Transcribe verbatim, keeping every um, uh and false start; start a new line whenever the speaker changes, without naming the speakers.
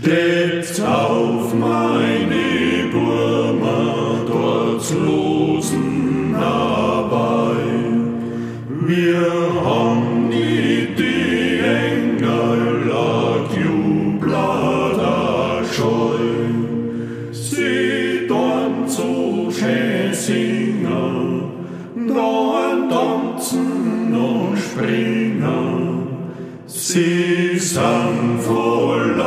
Steht auf, meine Burma, dort losen dabei. Wir haben nicht die Engel, jublat scheu. Sie tun so schön singen, da tanzen und springen. Sie sind voll